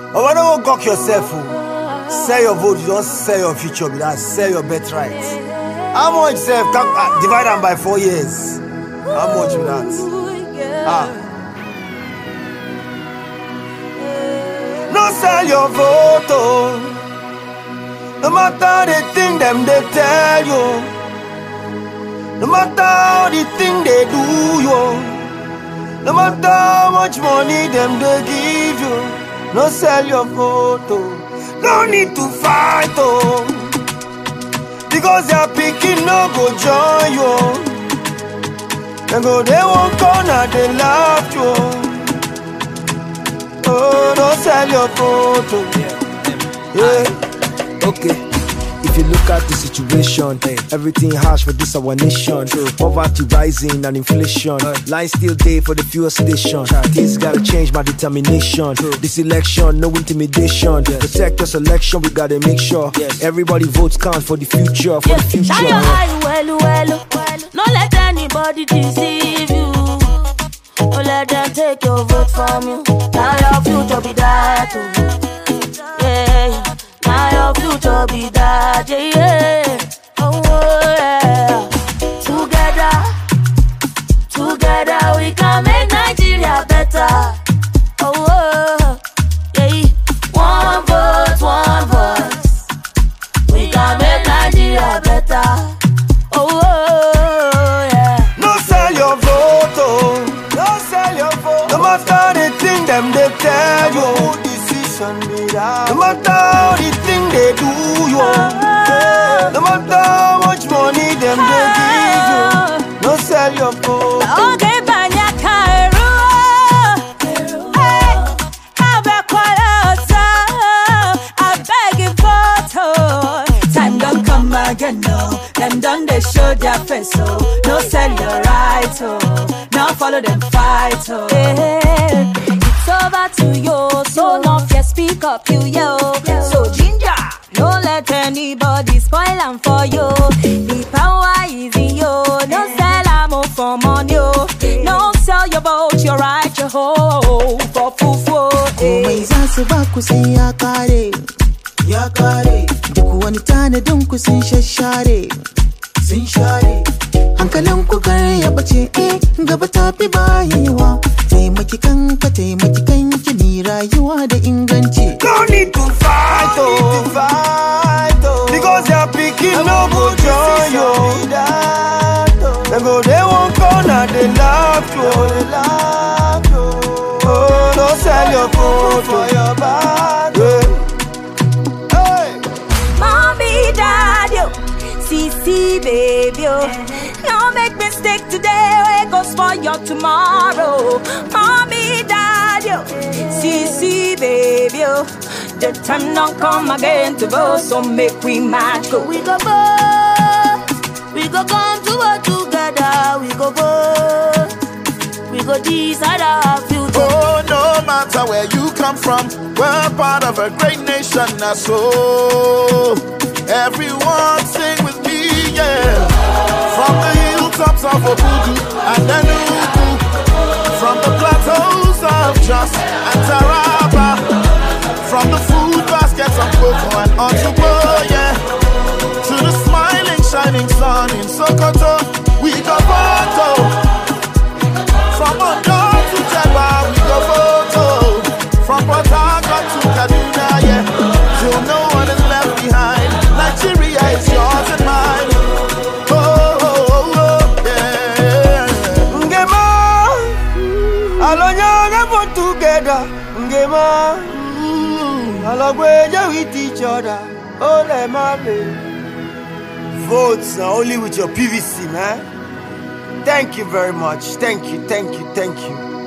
Oh, why don't you gawk yourself? Sell your vote, you don't sell your future, but sell your birthright. How much self? Divide them by 4 years. How much with that? No sell your vote, oh. No matter the thing them they tell you. No matter how the thing they do you. No matter how much money them they give you. No sell your vote, oh. No need to fight, oh. Because your picking no go join you. They won't corner, they laugh you. Oh, don't sell your photo. Yeah. Okay. If you look at the situation, everything harsh for this our nation. Poverty rising and inflation. Line still day for the fuel station. Things gotta change, my determination. This election, no intimidation. Protect your selection, we gotta make sure everybody votes count for the future. For the future. Shine your eye, well. Don't let anybody deceive you. Don't let them take your vote from you. Now your future be that, oh. Yeah. Now your future be that, yeah. Oh, yeah. Together we can make Nigeria better. Oh, yeah. One voice. We can make Nigeria better. Oh, yeah. No sell your vote, oh. No sell your vote. No matter the thing them they tell you. No matter how the thing they do you. No matter how much money them they give you. No sell your vote. Okay, banya kairu. Hey, have a quality. I beg you photo. Time don't come again, no. Them done they show their face, oh. No sell your right, oh. Now follow them fight, oh. Hey, it's over to you, so no fear, speak up, you yo. So ginger, don't let anybody spoil them for you. The power is in you. No sell ammo for money, oh. No sell your boat, your right, your hoe for fufu. Komai za su ba ku sai ya kare. Duk wani tanadin ku sun shashare. Hankalin ku kar ya bace, gaba ta fi bayewa. Taimaki kanka, taimaki kanki, ni rayuwa da inganci. No need to fight, oh. Because your picking no go join you. They won't corner, they laugh you. Oh, don't sell your vote for your bag. Hey. Mommy, dad, yo. CC, baby, yo. No make mistake today, it goes for your tomorrow. Mommy, dad, yo. CC, baby, yo. The time don't come again to vote, so make we match go. We go vote. We go come to work together. We go vote. We go decide our future. Oh, no matter where you come from, we're part of a great nation, that's so. Everyone sing with me, yeah. From the hilltops of Obudu and Enugu, from the plateaus of Jos and Taraba, from the food baskets of Cocoa and Otubo, yeah, to the smiling, shining sun in Sokoto, we go photo. From Ondo to Jeba, we go photo. From Port Harcourt to Kaduna, yeah, till no one is left behind. Nigeria is yours and mine. Oh, yeah. Ngema, alonyanga for together. Ngema, alogweja with each other. Oh, let my baby. Votes are only with your PVC, man. Thank you very much. Thank you.